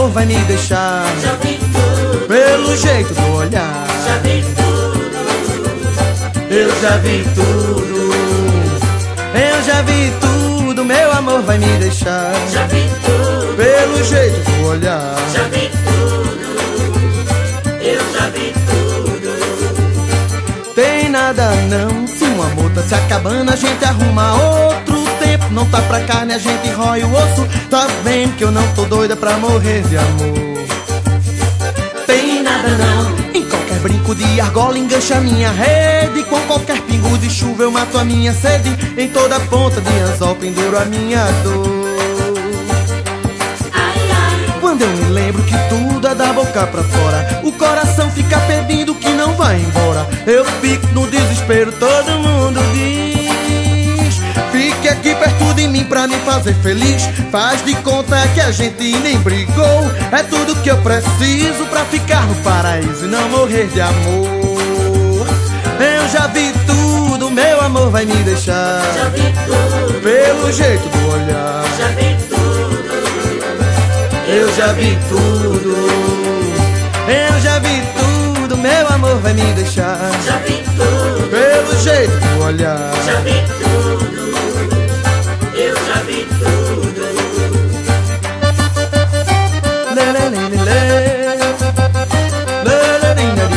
amor vai me deixar. Já vi tudo, Pelo jeito do olhar, já vi tudo, eu já vi tudo. Eu já vi tudo, meu amor vai me deixar. já vi tudo, Pelo jeito do olhar, já vi tudo, eu já vi tudo. tem nada não. Se um amor tá se acabando, a gente arruma outro. O tempo não tá pra carne, a gente rói o osso. Tá vendo que eu não tô doida pra morrer de amor. Tem nada não. Em qualquer brinco de argola engancha minha rede. Com qualquer pingo de chuva eu mato a minha sede. Em toda ponta de anzol penduro a minha dor. Ai, ai, Quando eu me lembro que tudo é da boca pra fora, o coração fica pedindo que não vai embora. Eu fico no desespero, todo mundo diz: fique aqui perto de mim pra me fazer feliz. Faz de conta que a gente nem brigou. É tudo que eu preciso pra ficar no paraíso e não morrer de amor. Eu já vi tudo, meu amor vai me deixar. já vi tudo, Pelo jeito do olhar, já vi tudo, eu já vi tudo. Eu já vi tudo, meu amor vai me deixar. já vi tudo, Pelo jeito do olhar, já vi tudo, eu já vi tudo. lê, lê, lê, lê, lê. Lê, lê, lê, lê, lê.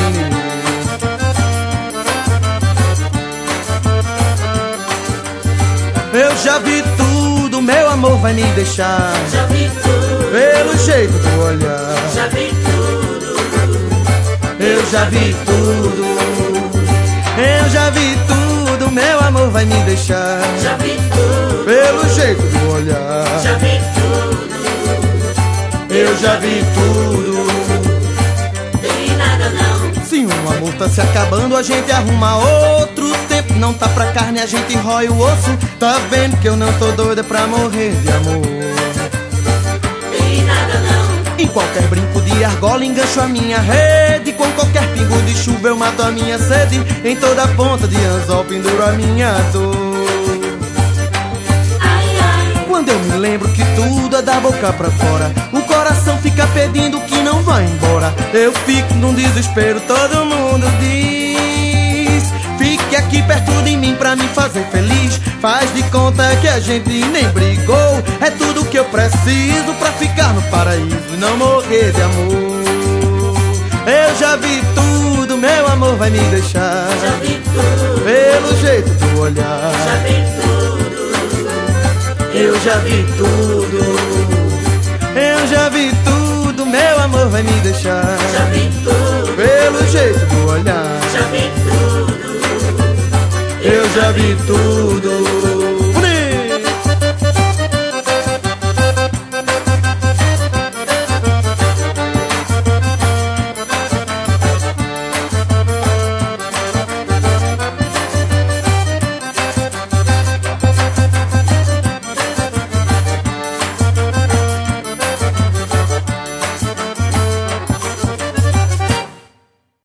Eu já vi tudo, meu amor vai me deixar. Já vi tudo, Pelo jeito do olhar, já vi tudo, eu já vi tudo. Eu já vi tudo, meu amor vai me deixar. já vi tudo, Pelo jeito do olhar, já vi tudo, eu já vi tudo. tem nada não. Se um amor tá se acabando, a gente arruma outro. O tempo não tá pra carne, a gente rói o osso. Tá vendo que eu não tô doida pra morrer de amor. Tem nada não, Em qualquer brinco de argola engancho a minha rede. Com qualquer pingo de chuva eu mato a minha sede. Em toda ponta de anzol penduro a minha dor. ai, ai, Quando eu me lembro que tudo é da boca pra fora, o coração fica pedindo que não vai embora. Eu fico num desespero, todo mundo diz: fique aqui perto de mim pra me fazer feliz. Faz de conta que a gente nem brigou. É tudo que eu preciso pra ficar no paraíso e não morrer de amor. Eu já vi tudo, meu amor vai me deixar. já vi tudo, Pelo jeito do olhar, já vi tudo, eu já vi tudo. Eu já vi tudo, meu amor vai me deixar. já vi tudo, Pelo jeito do olhar, já vi tudo, eu já vi tudo.